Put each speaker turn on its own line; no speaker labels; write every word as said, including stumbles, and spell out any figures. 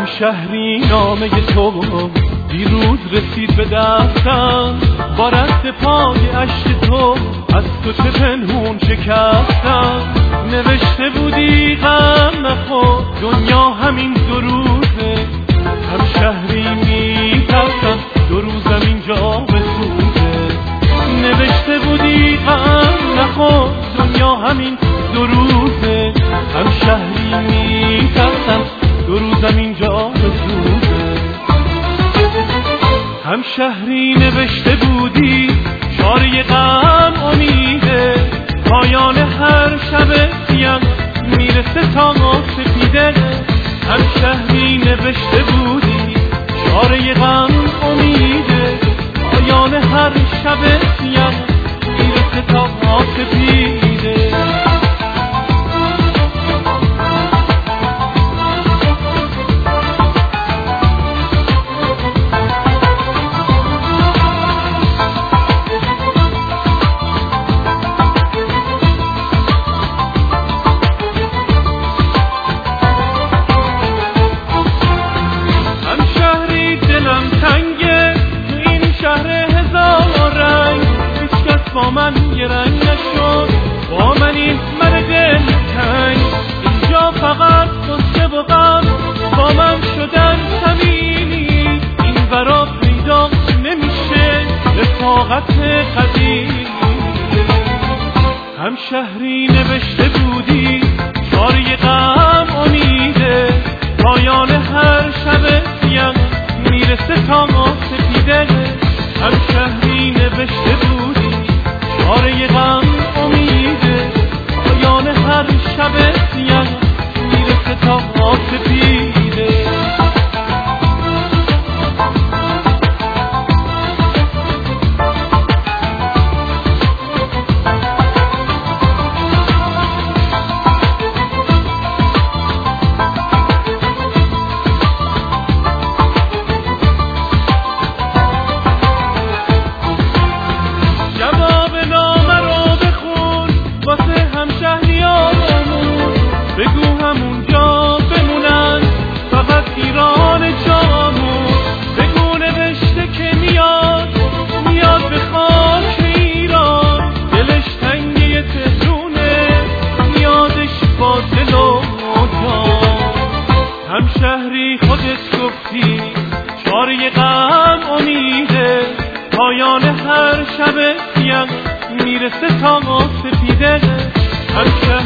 همشهری نامه تو دیروز رسید به دستم، با رد پای اشک تو از تو چه پنهون شکستم. نوشته بودی غم نخور دنیا همین دو روزه، همشهری میترسم دو روزم اینجا بسوزه. نوشته بودی غم نخور دنیا همین دو روزه، همشهری میترسم دو روزم اینجا بسوزه. همشهری نوشته بودی چاره غم امیده، پایان هر شب سیاه میرسه تا سپیده. همشهری نوشته بودی چاره غم امیده، پایان هر شب سیاه میرسه تا سپیده. با من یه رنگ نشد، با من این من دل تنگ، اینجا فقط قصه و غم با من شدن همینی. این ورا پیدا نمیشه رفاقت قدیمی. همشهری نوشته بودی چاره غم امیده، پایان هر شب سیاه میرسه تا سپیده. همشهری نوشته بودی چاره غم امیده، پایان هر شب سیاه میرسه تا سپیده. بگو همونجا بمونن فقط ایران جامون، بگو نوشته که میاد میاد به خاک ایران، دلش تنگی تهرونه میادش با دل و جان. همشهری خودت گفتی چاره غم امیده، پایان هر شب سیاه میرسه تا سپیده. همشهری